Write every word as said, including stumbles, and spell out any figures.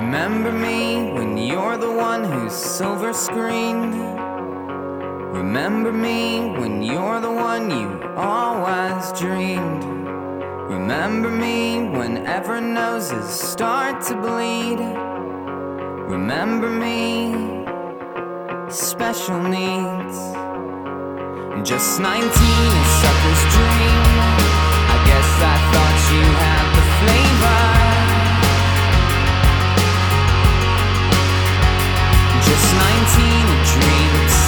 Remember me when you're the one who's silver screened. Remember me when you're the one you always dreamed. Remember me whenever noses start to bleed. Remember me, special needs. Just nineteen, a sucker's dream. I guess I thought you had the flavor. Just nineteen, a dream.